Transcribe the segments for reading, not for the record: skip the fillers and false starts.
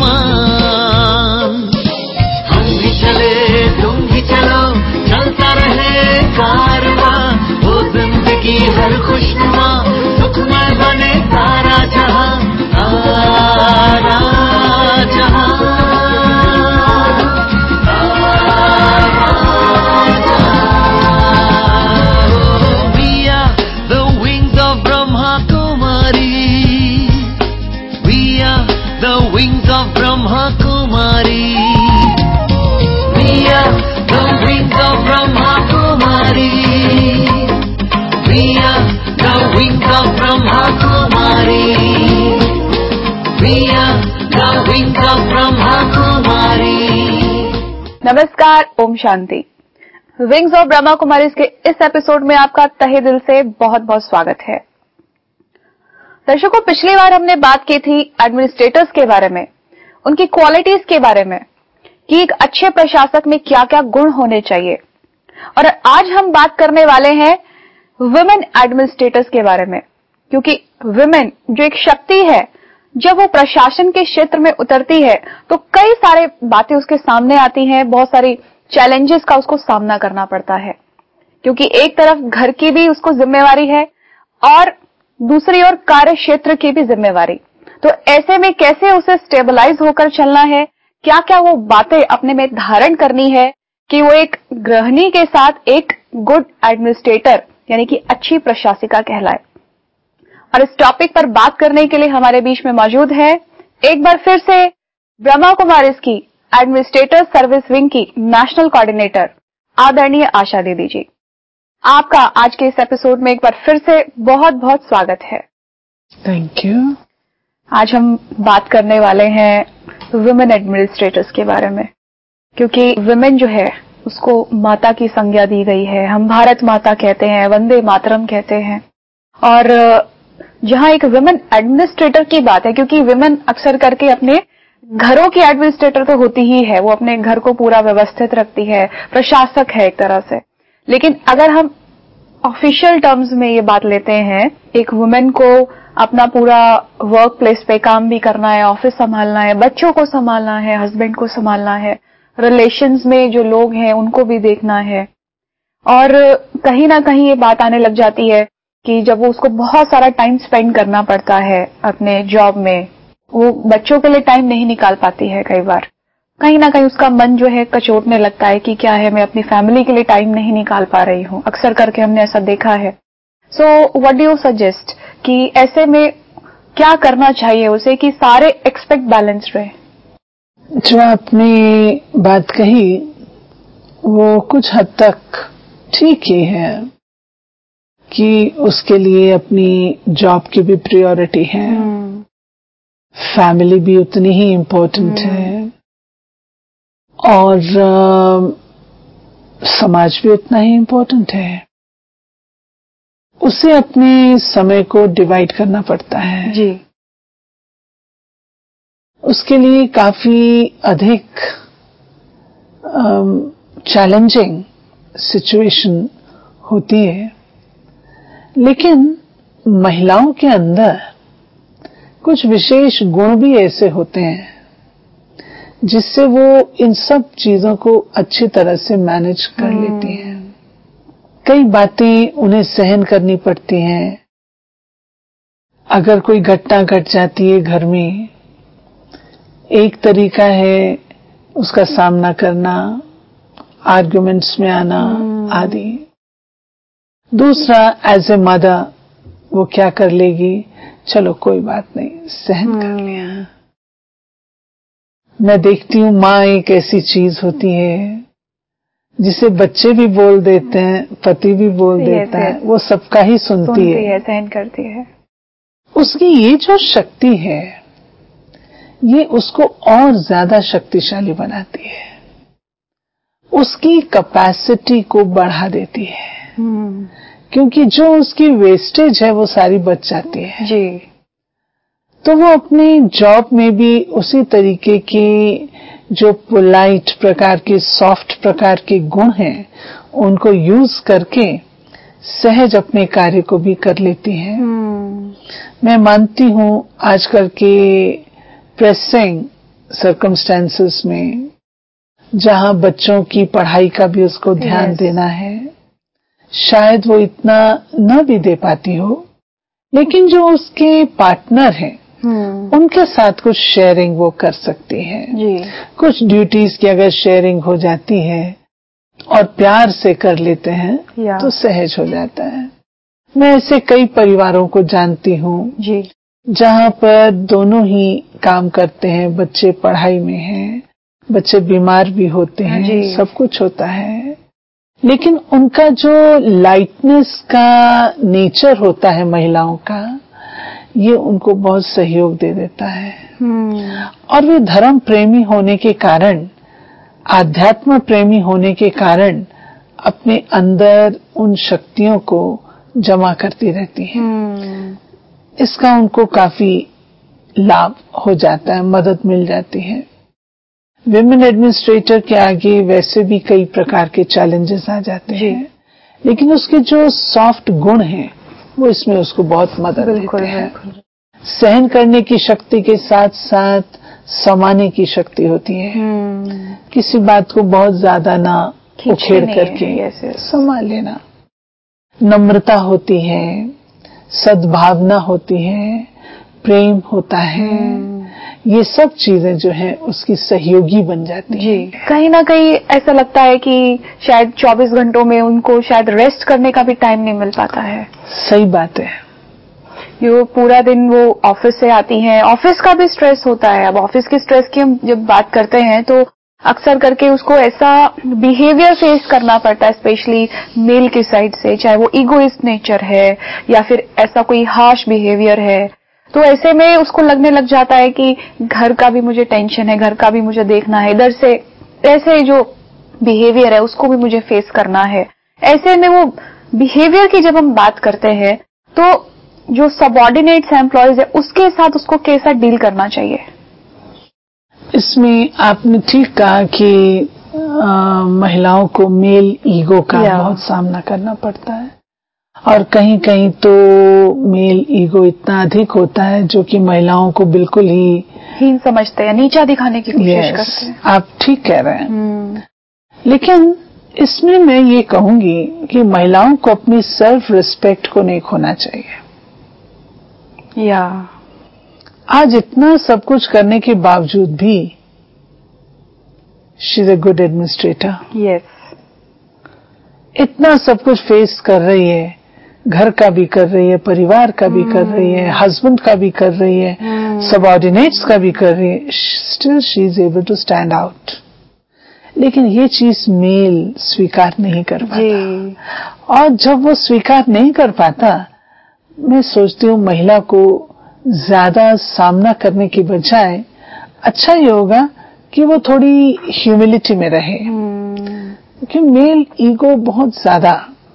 हम भी चले तुम भी चलो, चलता रहे कारवां, वो जिंदगी हर खुशनुमा सुखमय बने सारा जहां, सारा जहां। Wings of Brahma Kumari, we are the wings of Brahma Kumari, we are the wings of Brahma Kumari, we are the wings of Brahma Kumari। नमस्कार, ओम शांति। विंग्स ऑफ ब्रह्मा कुमारीज के इस एपिसोड में आपका तहे दिल से बहुत बहुत स्वागत है। दर्शकों, पिछली बार हमने बात की थी एडमिनिस्ट्रेटर्स के बारे में, उनकी क्वालिटीज के बारे में कि एक अच्छे प्रशासक में क्या क्या गुण होने चाहिए। और आज हम बात करने वाले हैं वुमेन एडमिनिस्ट्रेटर्स के बारे में, क्योंकि वुमेन जो एक शक्ति है, जब वो प्रशासन के क्षेत्र में उतरती है तो कई सारे बातें उसके सामने आती हैं, बहुत सारी चैलेंजेस का उसको सामना करना पड़ता है, क्योंकि एक तरफ घर की भी उसको जिम्मेवारी है और दूसरी ओर कार्य क्षेत्र की भी जिम्मेवारी। तो ऐसे में कैसे उसे स्टेबलाइज होकर चलना है, क्या क्या वो बातें अपने में धारण करनी है कि वो एक गृहिणी के साथ एक गुड एडमिनिस्ट्रेटर यानी कि अच्छी प्रशासिका कहलाए। और इस टॉपिक पर बात करने के लिए हमारे बीच में मौजूद है एक बार फिर से ब्रह्मा कुमारीज की एडमिनिस्ट्रेटर सर्विस विंग की नेशनल कोऑर्डिनेटर आदरणीय आशा दीदी जी। आपका आज के इस एपिसोड में एक बार फिर से बहुत बहुत स्वागत है। Thank you. आज हम बात करने वाले हैं वुमेन एडमिनिस्ट्रेटर्स के बारे में, क्योंकि वुमेन जो है उसको माता की संज्ञा दी गई है। हम भारत माता कहते हैं, वंदे मातरम कहते हैं। और जहां एक वुमेन एडमिनिस्ट्रेटर की बात है, क्योंकि वुमेन अक्सर करके अपने घरों की एडमिनिस्ट्रेटर तो होती ही है, वो अपने घर को पूरा व्यवस्थित रखती है, प्रशासक है एक तरह से। लेकिन अगर हम ऑफिशियल टर्म्स में ये बात लेते हैं, एक वुमेन को अपना पूरा वर्क प्लेस पे काम भी करना है, ऑफिस संभालना है, बच्चों को संभालना है, हस्बैंड को संभालना है, रिलेशंस में जो लोग हैं उनको भी देखना है। और कहीं ना कहीं ये बात आने लग जाती है कि जब वो उसको बहुत सारा टाइम स्पेंड करना पड़ता है अपने जॉब में, वो बच्चों के लिए टाइम नहीं निकाल पाती है। कई बार कहीं ना कहीं उसका मन जो है कचोटने लगता है कि क्या है, मैं अपनी फैमिली के लिए टाइम नहीं निकाल पा रही हूँ। अक्सर करके हमने ऐसा देखा है। So what do you suggest कि ऐसे में क्या करना चाहिए उसे कि सारे एक्सपेक्ट बैलेंस रहे? जो आपने बात कही वो कुछ हद तक ठीक ही है कि उसके लिए अपनी जॉब की भी प्रायोरिटी है, फैमिली भी उतनी ही इम्पोर्टेंट है और समाज भी उतना ही इम्पोर्टेंट है। उसे अपने समय को डिवाइड करना पड़ता है जी। उसके लिए काफी अधिक चैलेंजिंग सिचुएशन होती है। लेकिन महिलाओं के अंदर कुछ विशेष गुण भी ऐसे होते हैं जिससे वो इन सब चीजों को अच्छी तरह से मैनेज कर लेती हैं। कई बातें उन्हें सहन करनी पड़ती हैं। अगर कोई घटना घट जाती है घर में, एक तरीका है उसका सामना करना, आर्गुमेंट्स में आना आदि। दूसरा, एज ए मदर वो क्या कर लेगी, चलो कोई बात नहीं, सहन कर लिया। मैं देखती हूँ माँ एक ऐसी चीज होती है जिसे बच्चे भी बोल देते हैं, पति भी बोल देता है, वो सबका ही सुनती है, सहन करती है। उसकी ये जो शक्ति है ये उसको और ज्यादा शक्तिशाली बनाती है, उसकी कैपेसिटी को बढ़ा देती है। क्योंकि जो उसकी वेस्टेज है वो सारी बच जाती है जी। तो वो अपनी जॉब में भी उसी तरीके की जो पोलाइट प्रकार के, सॉफ्ट प्रकार के गुण हैं उनको यूज करके सहज अपने कार्य को भी कर लेती हैं। मैं मानती हूँ आजकल के प्रेसिंग सर्कमस्टेंसेस में, जहां बच्चों की पढ़ाई का भी उसको ध्यान देना है, शायद वो इतना न भी दे पाती हो, लेकिन जो उसके पार्टनर हैं उनके साथ कुछ शेयरिंग वो कर सकती है जी। कुछ ड्यूटीज की अगर शेयरिंग हो जाती है और प्यार से कर लेते हैं तो सहज हो जाता है। मैं ऐसे कई परिवारों को जानती हूँ जी, जहाँ पर दोनों ही काम करते हैं, बच्चे पढ़ाई में हैं, बच्चे बीमार भी होते हैं, सब कुछ होता है, लेकिन उनका जो लाइटनेस का नेचर होता है महिलाओं का, ये उनको बहुत सहयोग दे देता है। और वे धर्म प्रेमी होने के कारण, आध्यात्म प्रेमी होने के कारण अपने अंदर उन शक्तियों को जमा करती रहती हैं। इसका उनको काफी लाभ हो जाता है, मदद मिल जाती है। विमेन एडमिनिस्ट्रेटर के आगे वैसे भी कई प्रकार के चैलेंजेस आ जाते हैं, लेकिन उसके जो सॉफ्ट गुण हैं वो इसमें उसको बहुत मदद देते हैं। सहन करने की शक्ति के साथ साथ समाने की शक्ति होती है। किसी बात को बहुत ज्यादा ना उछेड़ करके संभाल लेना। नम्रता होती है, सद्भावना होती है, प्रेम होता है, ये सब चीजें जो है उसकी सहयोगी बन जाती है। कहीं ना कहीं ऐसा लगता है कि शायद 24 घंटों में उनको शायद रेस्ट करने का भी टाइम नहीं मिल पाता है। सही बात है। ये पूरा दिन वो ऑफिस से आती हैं, ऑफिस का भी स्ट्रेस होता है। अब ऑफिस के स्ट्रेस की हम जब बात करते हैं तो अक्सर करके उसको ऐसा बिहेवियर फेस करना पड़ता है, स्पेशली मेल की साइड से, चाहे वो इगोइस्ट नेचर है या फिर ऐसा कोई हार्श बिहेवियर है। तो ऐसे में उसको लगने लग जाता है कि घर का भी मुझे टेंशन है, घर का भी मुझे देखना है, इधर से ऐसे जो बिहेवियर है उसको भी मुझे फेस करना है। ऐसे में वो बिहेवियर की जब हम बात करते हैं तो जो सबऑर्डिनेट्स एम्प्लॉयज है उसके साथ उसको कैसा डील करना चाहिए? इसमें आपने ठीक कहा कि महिलाओं को मेल ईगो का बहुत सामना करना पड़ता है, और कहीं कहीं तो मेल ईगो इतना अधिक होता है जो कि महिलाओं को बिल्कुल ही हीन समझते हैं, नीचा दिखाने की कोशिश करते हैं। आप ठीक कह रहे हैं। लेकिन इसमें मैं ये कहूंगी कि महिलाओं को अपनी सेल्फ रिस्पेक्ट को नहीं खोना चाहिए। आज इतना सब कुछ करने के बावजूद भी she is a good administrator. इतना सब कुछ फेस कर रही है, घर का भी कर रही है, परिवार का भी कर रही है, हस्बैंड का भी कर रही है, सबऑर्डिनेट्स का भी कर रही है, still she is able to stand out. लेकिन ये चीज मेल स्वीकार नहीं कर पाता, और जब वो स्वीकार नहीं कर पाता, मैं सोचती हूँ महिला को ज्यादा सामना करने की बजाय अच्छा ये होगा कि वो थोड़ी ह्यूमिलिटी में रहे, क्योंकि मेल ईगो बहुत ज्यादा,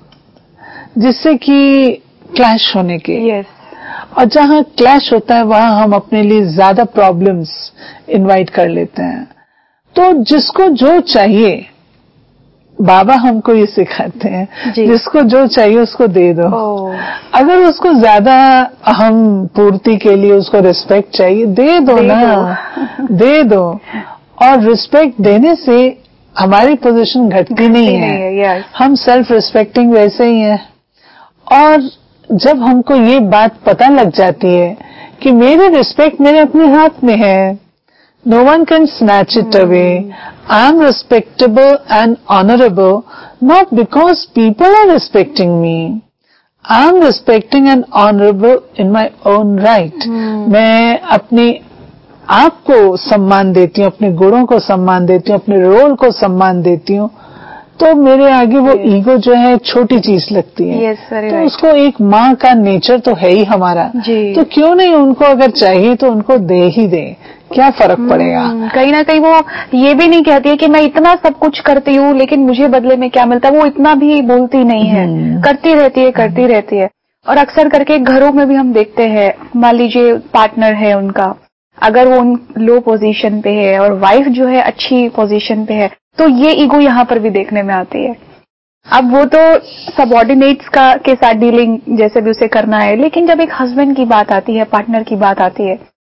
जिससे कि क्लैश होने के और जहां क्लैश होता है वहां हम अपने लिए ज्यादा प्रॉब्लम्स इनवाइट कर लेते हैं। तो जिसको जो चाहिए, बाबा हमको ये सिखाते हैं, जिसको जो चाहिए उसको दे दो। अगर उसको ज्यादा अहम पूर्ति के लिए उसको रिस्पेक्ट चाहिए, दे दो ना, दे दो। और रिस्पेक्ट देने से हमारी पोजीशन घटती नहीं है, हम सेल्फ रिस्पेक्टिंग वैसे ही हैं। और जब हमको ये बात पता लग जाती है कि मेरी रिस्पेक्ट मेरे अपने हाथ में है, no one can snatch it away. I am respectable and honorable not because people are respecting me. I am respecting and honorable in my own right. मैं अपने आप को सम्मान देती हूँ, अपने गुणों को सम्मान देती हूँ, अपने रोल को सम्मान देती हूँ, तो मेरे आगे वो ईगो जो है छोटी चीज लगती है। तो उसको एक माँ का नेचर तो है ही हमारा, तो क्यों नहीं उनको अगर चाहिए तो उनको दे ही दे, क्या फर्क पड़ेगा। कहीं ना कहीं वो ये भी नहीं कहती है कि मैं इतना सब कुछ करती हूँ लेकिन मुझे बदले में क्या मिलता है, वो इतना भी बोलती नहीं है, करती रहती है। और अक्सर करके घरों में भी हम देखते हैं, मान लीजिए पार्टनर है उनका, अगर वो लो पोजीशन पे है और वाइफ जो है अच्छी पोजीशन पे है, तो ये ईगो यहाँ पर भी देखने में आती है। अब वो तो सबऑर्डिनेट्स के साथ डीलिंग जैसे भी उसे करना है, लेकिन जब एक हस्बैंड की बात आती है, पार्टनर की बात आती है,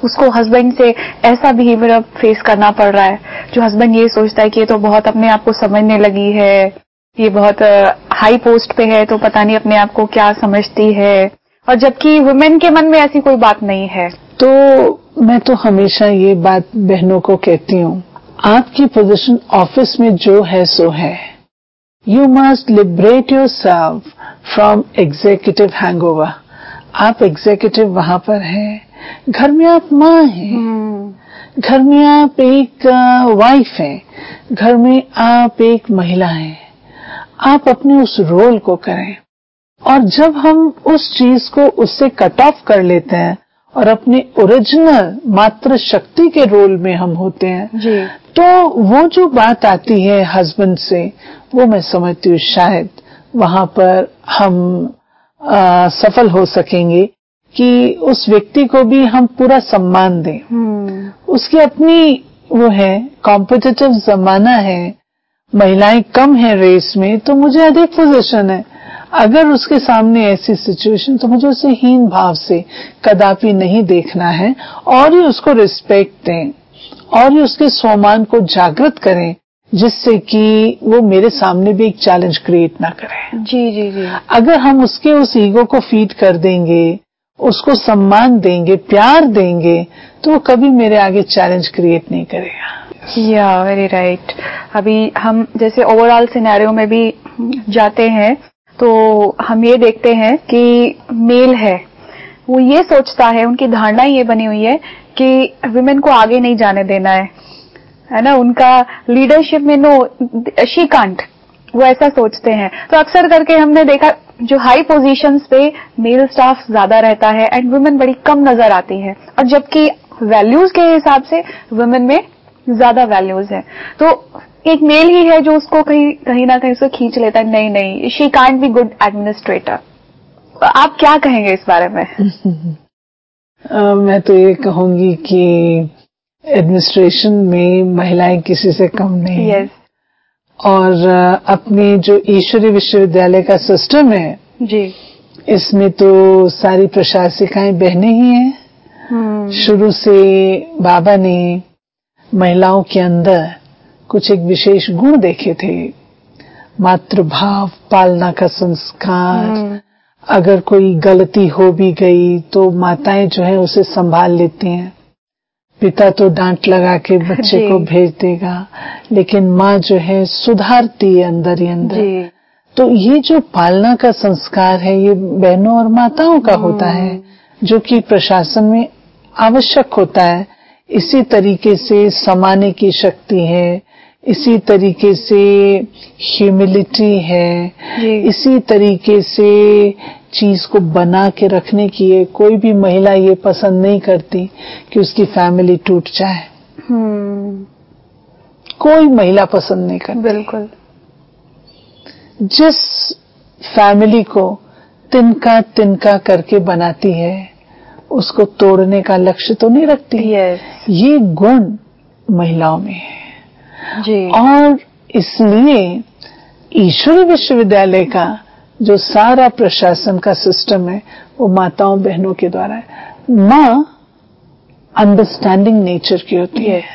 उसको हस्बैंड से ऐसा बिहेवियर फेस करना पड़ रहा है, जो हस्बैंड ये सोचता है कि ये तो बहुत अपने आप को समझने लगी है, ये बहुत हाई पोस्ट पे है, तो पता नहीं अपने आप को क्या समझती है, और जबकि वुमेन के मन में ऐसी कोई बात नहीं है। तो मैं तो हमेशा ये बात बहनों को कहती हूँ, आपकी पोजीशन ऑफिस में जो है सो है। You must liberate yourself from executive hangover. आप एग्जीक्यूटिव वहां पर हैं, घर में आप माँ हैं, घर में आप एक वाइफ हैं, घर में आप एक महिला हैं। आप अपने उस रोल को करें, और जब हम उस चीज को उससे कट ऑफ कर लेते हैं और अपने ओरिजिनल मातृ शक्ति के रोल में हम होते हैं जी, तो वो जो बात आती है हस्बैंड से, वो मैं समझती हूँ शायद वहां पर हम सफल हो सकेंगे कि उस व्यक्ति को भी हम पूरा सम्मान दें। उसकी अपनी वो है, कॉम्पिटिटिव जमाना है, महिलाएं कम है रेस में, तो मुझे अधिक पोजीशन है। अगर उसके सामने ऐसी सिचुएशन, तो मुझे उसे हीन भाव से कदापि नहीं देखना है, और ही उसको रिस्पेक्ट दें, और ही उसके स्वमान को जागृत करें, जिससे कि वो मेरे सामने भी एक चैलेंज क्रिएट ना करे। जी जी जी। अगर हम उसके उस ईगो को फीड कर देंगे, उसको सम्मान देंगे, प्यार देंगे, तो वो कभी मेरे आगे चैलेंज क्रिएट नहीं करेगा। या वेरी राइट। अभी हम जैसे ओवरऑल सिनेरियो में भी जाते हैं तो हम ये देखते हैं कि मेल है, वो ये सोचता है, उनकी धारणा ये बनी हुई है कि विमेन को आगे नहीं जाने देना है ना, उनका लीडरशिप में नो शी कांट, वो ऐसा सोचते हैं। तो अक्सर करके हमने देखा जो हाई पोजीशंस पे मेल स्टाफ ज्यादा रहता है एंड वुमेन बड़ी कम नजर आती है, और जबकि वैल्यूज के हिसाब से वुमेन में ज्यादा वैल्यूज है। तो एक मेल ही है जो उसको कहीं ना कहीं उसको खींच लेता है, नहीं नहीं she can't be good administrator. आप क्या कहेंगे इस बारे में? मैं तो ये कहूंगी कि एडमिनिस्ट्रेशन में महिलाएं किसी से कम नहीं है। और अपने जो ईश्वरी विश्वविद्यालय का सिस्टम है जी, इसमें तो सारी प्रशासिकाएं बहनें ही हैं। शुरू से बाबा ने महिलाओं के अंदर कुछ एक विशेष गुण देखे थे, मातृभाव, पालना का संस्कार। अगर कोई गलती हो भी गई तो माताएं जो है उसे संभाल लेती हैं। पिता तो डांट लगा के बच्चे को भेज देगा, लेकिन माँ जो है सुधारती है अंदर ही अंदर। तो ये जो पालना का संस्कार है, ये बहनों और माताओं का होता है, जो कि प्रशासन में आवश्यक होता है। इसी तरीके से समाने की शक्ति है, इसी तरीके से ह्यूमिलिटी है, इसी तरीके से चीज को बना के रखने की है। कोई भी महिला ये पसंद नहीं करती कि उसकी फैमिली टूट जाए। कोई महिला पसंद नहीं करती। बिल्कुल। जिस फैमिली को तिनका तिनका करके बनाती है, उसको तोड़ने का लक्ष्य तो नहीं रखती। ये गुण महिलाओं में है जी। और इसलिए ईश्वरी विश्वविद्यालय का जो सारा प्रशासन का सिस्टम है वो माताओं बहनों के द्वारा है। माँ अंडरस्टैंडिंग नेचर की होती है,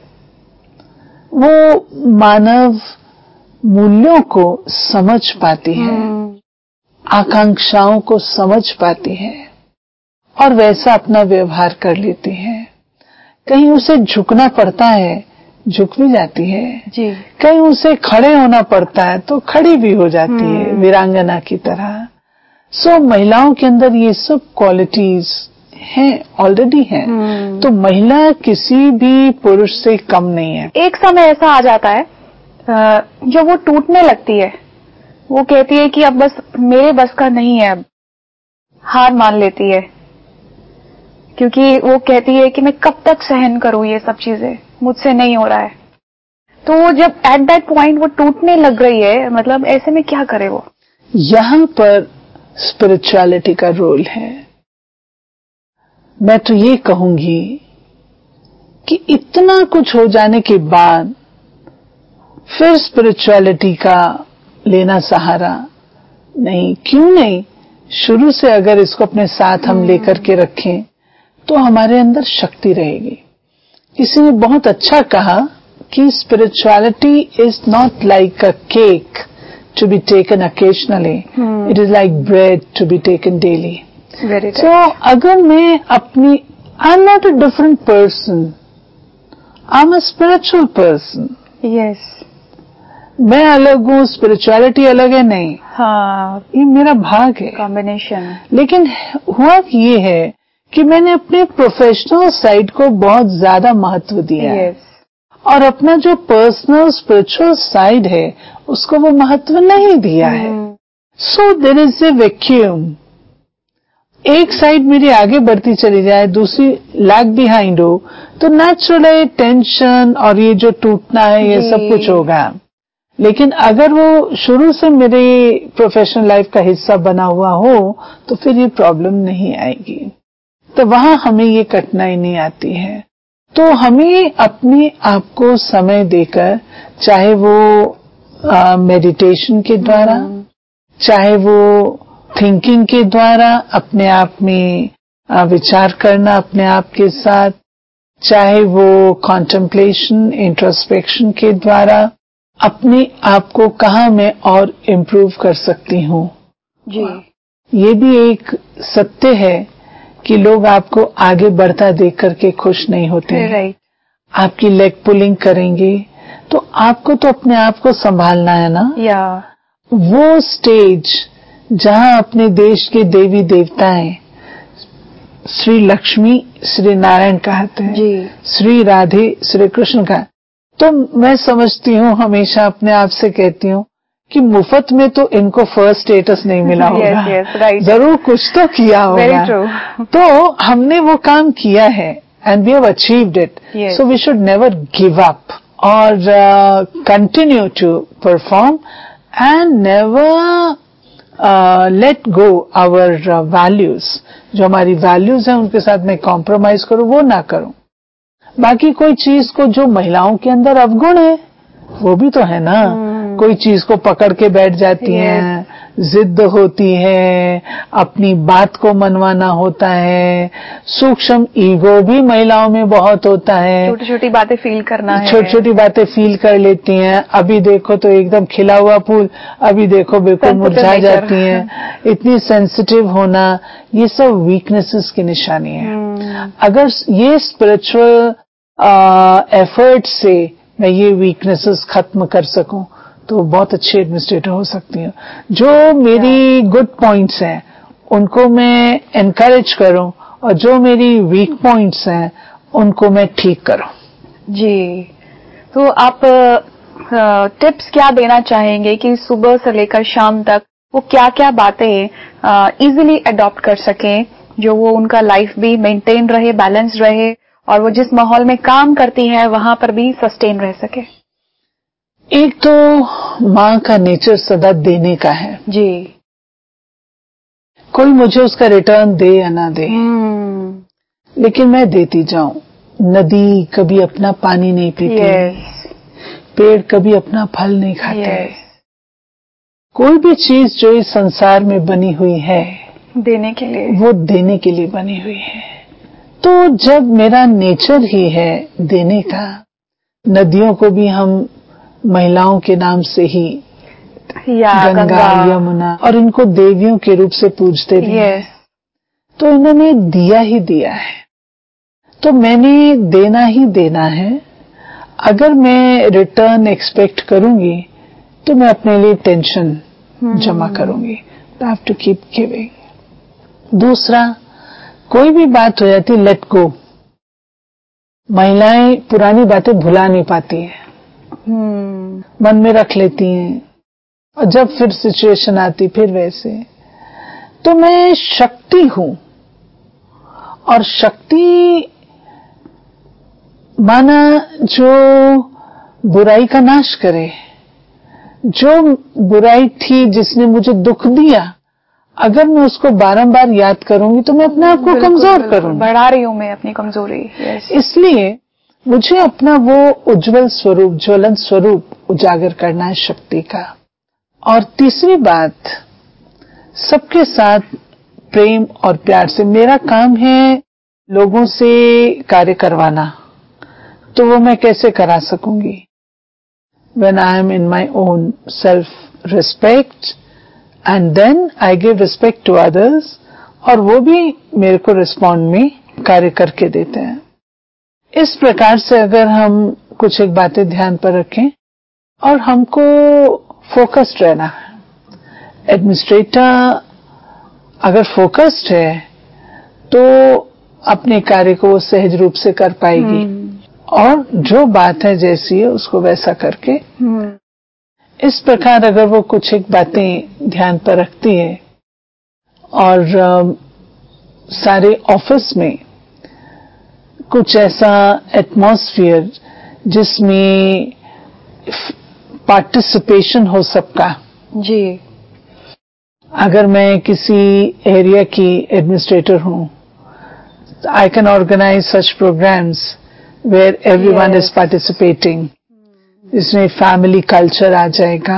वो मानव मूल्यों को समझ पाती है, आकांक्षाओं को समझ पाती है और वैसा अपना व्यवहार कर लेती है। कहीं उसे झुकना पड़ता है, झुक भी जाती है जी। कहीं उसे खड़े होना पड़ता है तो खड़ी भी हो जाती है, वीरांगना की तरह। सो महिलाओं के अंदर ये सब क्वालिटीज हैं, ऑलरेडी हैं। तो महिला किसी भी पुरुष से कम नहीं है। एक समय ऐसा आ जाता है जब वो टूटने लगती है, वो कहती है कि अब बस मेरे बस का नहीं है, अब हार मान लेती है, क्योंकि वो कहती है कि मैं कब तक सहन करूं ये सब चीजें, मुझसे नहीं हो रहा है। तो वो जब एट दैट पॉइंट वो टूटने लग रही है, मतलब ऐसे में क्या करे वो? यहाँ पर स्पिरिचुअलिटी का रोल है। मैं तो ये कहूंगी कि इतना कुछ हो जाने के बाद फिर स्पिरिचुअलिटी का लेना सहारा नहीं, क्यों नहीं? शुरू से अगर इसको अपने साथ हम लेकर के रखें तो हमारे अंदर शक्ति रहेगी। किसी ने बहुत अच्छा कहा कि spirituality is not like a cake to be taken occasionally, it is like bread to be taken daily. So अगर मैं अपनी I'm not a different person, I'm a spiritual person. Yes. मैं अलग हूँ, स्पिरिचुअलिटी अलग है, नहीं। हाँ, ये मेरा भाग है, कॉम्बिनेशन। लेकिन हुआ ये है कि मैंने अपने प्रोफेशनल साइड को बहुत ज्यादा महत्व दिया है, और अपना जो पर्सनल स्पिरिचुअल साइड है उसको वो महत्व नहीं दिया है। So there is a vacuum. एक साइड मेरी आगे बढ़ती चली जाए, दूसरी लैग बिहाइंड हो, तो नेचुरली टेंशन और ये जो टूटना है ये सब कुछ होगा। लेकिन अगर वो शुरू से मेरे प्रोफेशनल लाइफ का हिस्सा बना हुआ हो तो फिर ये प्रॉब्लम नहीं आएगी, तो वहां हमें ये कठिनाई नहीं आती है। तो हमें अपने आप को समय देकर, चाहे वो मेडिटेशन के द्वारा, चाहे वो थिंकिंग के द्वारा अपने आप में विचार करना अपने आप के साथ, चाहे वो कॉन्टेम्पलेशन इंट्रोस्पेक्शन के द्वारा अपने आप को कहाँ मैं और इम्प्रूव कर सकती हूँ जी। ये भी एक सत्य है कि लोग आपको आगे बढ़ता देख करके खुश नहीं होते हैं। राइट। आपकी लेग पुलिंग करेंगे तो आपको तो अपने आप को संभालना है ना। या वो स्टेज जहां अपने देश के देवी देवताएं श्री लक्ष्मी श्री नारायण कहते हैं जी, श्री राधे श्री कृष्ण का, तो मैं समझती हूँ, हमेशा अपने आप से कहती हूँ कि मुफ्त में तो इनको फर्स्ट स्टेटस नहीं मिला होगा। yes, right. जरूर कुछ तो किया होगा। Very true. तो हमने वो काम किया है and we have achieved it, so we should never give up और continue to perform and never let go our values. जो हमारी वैल्यूज हैं उनके साथ मैं कॉम्प्रोमाइज करूं, वो ना करूं। बाकी कोई चीज को जो महिलाओं के अंदर अवगुण है वो भी तो है ना। कोई चीज को पकड़ के बैठ जाती हैं, जिद होती है, अपनी बात को मनवाना होता है, सूक्ष्म ईगो भी महिलाओं में बहुत होता है, छोटी छोटी बातें फील करना है, छोटी छोटी बातें फील कर लेती हैं। अभी देखो तो एकदम खिला हुआ फूल, अभी देखो बिल्कुल मुरझा जाती हैं। इतनी सेंसिटिव होना, ये सब वीकनेसेस की निशानी है। अगर ये स्पिरिचुअल एफर्ट से मैं ये वीकनेसेस खत्म कर सकूं तो बहुत अच्छी एडमिनिस्ट्रेटर हो सकती हूँ। जो मेरी गुड पॉइंट्स हैं उनको मैं एनकरेज करूं और जो मेरी वीक पॉइंट्स हैं उनको मैं ठीक करूं। जी, तो आप टिप्स क्या देना चाहेंगे कि सुबह से लेकर शाम तक वो क्या क्या बातें इजीली अडॉप्ट कर सकें, जो वो उनका लाइफ भी मेंटेन रहे, बैलेंस रहे, और वो जिस माहौल में काम करती है वहां पर भी सस्टेन रह सके। एक तो माँ का नेचर सदा देने का है जी, कोई मुझे उसका रिटर्न दे या ना दे, लेकिन मैं देती जाऊं। नदी कभी अपना पानी नहीं पीती, पेड़ कभी अपना फल नहीं खाते। कोई भी चीज जो इस संसार में बनी हुई है देने के लिए, वो देने के लिए बनी हुई है। तो जब मेरा नेचर ही है देने का, नदियों को भी हम महिलाओं के नाम से ही गंगा यमुना और इनको देवियों के रूप से पूजते भी हैं, तो इन्होंने दिया ही दिया है, तो मैंने देना ही देना है। अगर मैं रिटर्न एक्सपेक्ट करूंगी तो मैं अपने लिए टेंशन जमा करूंगी। I have to keep giving. दूसरा, कोई भी बात हो जाती, लेट गो। महिलाएं पुरानी बातें भुला नहीं पाती हैं, मन में रख लेती हैं, और जब फिर सिचुएशन आती फिर वैसे। तो मैं शक्ति हूं, और शक्ति माना जो बुराई का नाश करे। जो बुराई थी जिसने मुझे दुख दिया, अगर मैं उसको बारंबार याद करूंगी तो मैं अपने आप को कमजोर करूंगी, बढ़ा रही हूं मैं अपनी कमजोरी। इसलिए मुझे अपना वो उज्जवल स्वरूप, ज्वलन स्वरूप उजागर करना है शक्ति का। और तीसरी बात, सबके साथ प्रेम और प्यार से। मेरा काम है लोगों से कार्य करवाना, तो वो मैं कैसे करा सकूंगी? When I am in my own self-respect and then I give respect to others, और वो भी मेरे को रिस्पॉन्ड में कार्य करके देते हैं। इस प्रकार से अगर हम कुछ एक बातें ध्यान पर रखें और हमको फोकस्ड रहना है। एडमिनिस्ट्रेटर अगर फोकस्ड है तो अपने कार्य को सहज रूप से कर पाएगी और जो बात है जैसी है उसको वैसा करके इस प्रकार अगर वो कुछ एक बातें ध्यान पर रखती है और सारे ऑफिस में कुछ ऐसा एटमॉस्फेयर जिसमें पार्टिसिपेशन हो सबका। जी, अगर मैं किसी एरिया की एडमिनिस्ट्रेटर हूं, I can organize such programs where everyone is participating. इसमें family culture आ जाएगा,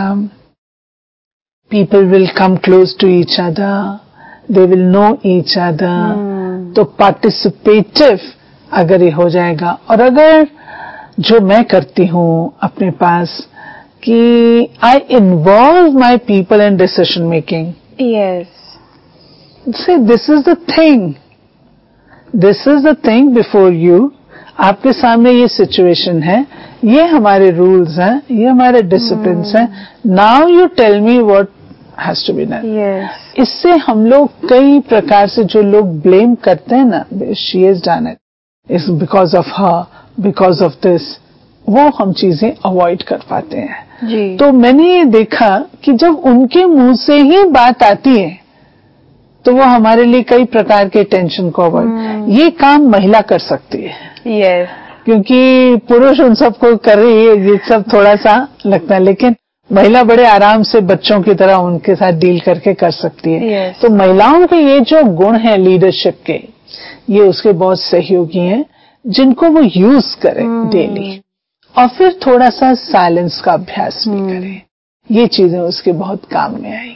people will come close to each other, they will know each other. तो participative अगर ये हो जाएगा, और अगर जो मैं करती हूँ अपने पास कि I involve my people in decision making. Yes. See, this is the thing. This is the thing before you. आपके सामने ये सिचुएशन है, ये हमारे रूल्स हैं, ये हमारे डिसिप्लिन्स हैं। Now you tell me what has to be done. Yes. इससे हम लोग कई प्रकार से जो लोग ब्लेम करते हैं ना, she has done it, it's because of her, because of this, वो हम चीजें अवॉइड कर पाते हैं। जी। तो मैंने ये देखा कि जब उनके मुंह से ही बात आती है तो वो हमारे लिए कई प्रकार के टेंशन को अवॉइड, ये काम महिला कर सकती है। Yes. क्योंकि पुरुष उन सबको कर रही है, ये सब थोड़ा सा लगता है, लेकिन महिला बड़े आराम से बच्चों की तरह उनके साथ डील करके कर सकती है। Yes. तो महिलाओं के ये जो गुण हैं लीडरशिप के, ये उसके बहुत सहयोगी हैं जिनको वो यूज करें डेली, और फिर थोड़ा सा साइलेंस का अभ्यास भी करें। ये चीजें उसके बहुत काम में आएंगी।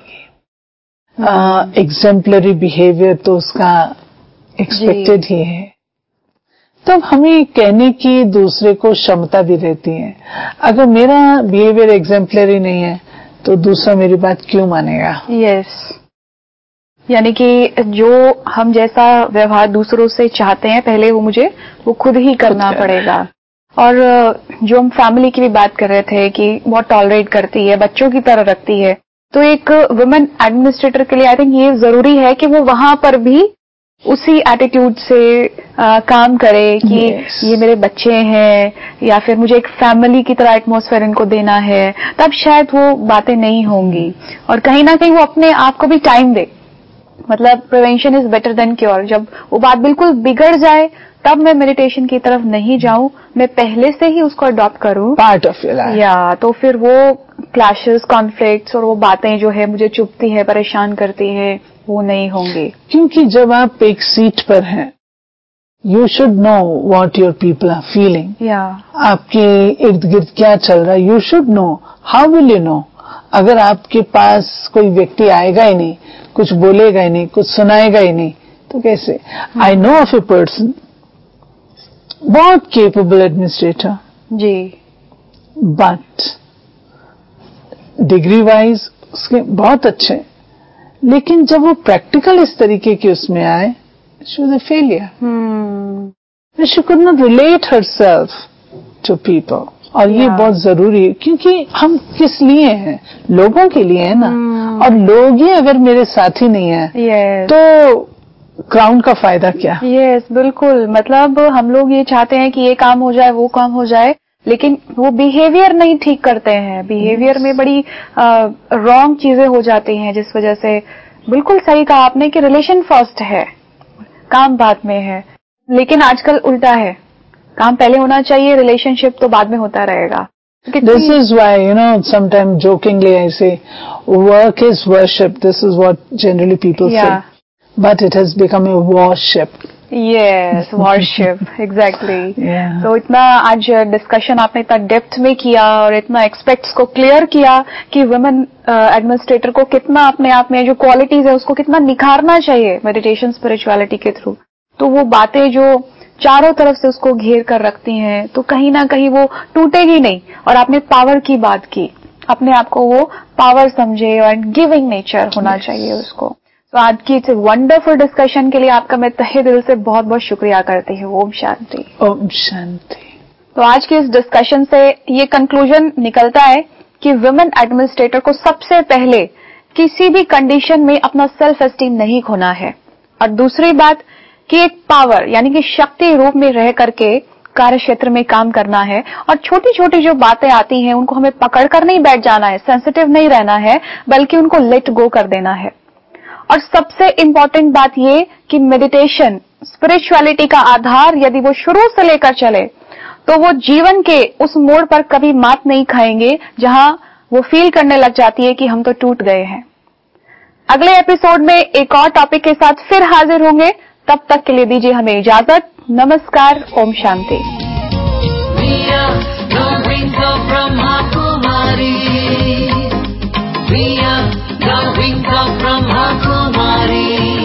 एग्जेम्पलरी बिहेवियर तो उसका एक्सपेक्टेड ही है। तब हमें कहने की दूसरे को क्षमता भी रहती है। अगर मेरा बिहेवियर एग्जेम्पलरी नहीं है तो दूसरा मेरी बात क्यों मानेगा? यस, यानी कि जो हम जैसा व्यवहार दूसरों से चाहते हैं पहले वो खुद ही करना पड़ेगा। और जो हम फैमिली की भी बात कर रहे थे कि बहुत टॉलरेट करती है, बच्चों की तरह रखती है, तो एक वुमेन एडमिनिस्ट्रेटर के लिए आई थिंक ये जरूरी है कि वो वहां पर भी उसी एटीट्यूड से काम करे कि ये मेरे बच्चे हैं, या फिर मुझे एक फैमिली की तरह एटमॉस्फेयर इनको देना है, तब शायद वो बातें नहीं होंगी। और कहीं ना कहीं वो अपने आप को भी टाइम दे, मतलब prevention is better than cure. जब वो बात बिल्कुल बिगड़ जाए तब मैं मेडिटेशन की तरफ नहीं जाऊं, मैं पहले से ही उसको अडॉप्ट करूं पार्ट ऑफ योर लाइफ, या तो फिर वो क्लैशेस, कॉन्फ्लिक्ट्स और वो बातें जो है मुझे चुभती है, परेशान करती है, वो नहीं होंगे। क्योंकि जब आप एक सीट पर हैं, you should know what your people are feeling. आपके इर्द गिर्द क्या चल रहा है, you should know. How will you know? अगर आपके पास कोई व्यक्ति आएगा ही नहीं, कुछ बोलेगा ही नहीं, कुछ सुनाएगा ही नहीं, तो कैसे? I know of a person, बहुत केपेबल एडमिनिस्ट्रेटर जी, बट डिग्री वाइज उसके बहुत अच्छे, लेकिन जब वो प्रैक्टिकल इस तरीके की उसमें आए, she was a failure. She could not relate herself to people. और ये बहुत जरूरी है, क्योंकि हम किस लिए हैं? लोगों के लिए है ना। और लोग ही अगर मेरे साथी नहीं है तो क्राउन का फायदा क्या? यस, बिल्कुल। मतलब हम लोग ये चाहते हैं कि ये काम हो जाए, वो काम हो जाए, लेकिन वो बिहेवियर नहीं ठीक करते हैं। बिहेवियर में बड़ी रॉन्ग चीजें हो जाती हैं, जिस वजह से बिल्कुल सही कहा आपने कि रिलेशन फर्स्ट है, काम बाद में है। लेकिन आजकल उल्टा है, काम पहले होना चाहिए, रिलेशनशिप तो बाद में होता रहेगा। This is why, sometimes jokingly I say, work is worship. This is what generally people say. But it has become a worship. Yes, worship, exactly. Yeah. तो इतना आज डिस्कशन आपने इतना डेप्थ में किया और इतना एक्सपेक्ट्स को क्लियर किया कि वुमेन एडमिनिस्ट्रेटर को कितना अपने आप में जो क्वालिटीज है उसको कितना निखारना चाहिए मेडिटेशन स्पिरिचुअलिटी के थ्रू। तो वो बातें जो चारों तरफ से उसको घेर कर रखती हैं, तो कहीं ना कहीं वो टूटेगी नहीं। और आपने पावर की बात की, अपने आप को वो पावर समझे और गिविंग नेचर होना चाहिए उसको। तो आज की इस वंडरफुल डिस्कशन के लिए आपका मैं तहे दिल से बहुत बहुत शुक्रिया करती हूँ। ओम शांति। ओम शांति। तो आज की इस डिस्कशन से ये कंक्लूजन निकलता है कि वुमेन एडमिनिस्ट्रेटर को सबसे पहले किसी भी कंडीशन में अपना सेल्फ एस्टीम नहीं खोना है, और दूसरी बात कि एक पावर यानी कि शक्ति रूप में रह करके कार्य क्षेत्र में काम करना है, और छोटी छोटी जो बातें आती हैं उनको हमें पकड़ कर नहीं बैठ जाना है, सेंसिटिव नहीं रहना है, बल्कि उनको लेट गो कर देना है। और सबसे इंपॉर्टेंट बात ये कि मेडिटेशन स्पिरिचुअलिटी का आधार यदि वो शुरू से लेकर चले तो वो जीवन के उस मोड़ पर कभी मात नहीं खाएंगे जहां वो फील करने लग जाती है कि हम तो टूट गए हैं। अगले एपिसोड में एक और टॉपिक के साथ फिर हाजिर होंगे, तब तक के लिए दीजिए हमें इजाजत। नमस्कार। ओम शांति। We are the wings of Brahma Kumari. We are the wings of Brahma Kumari.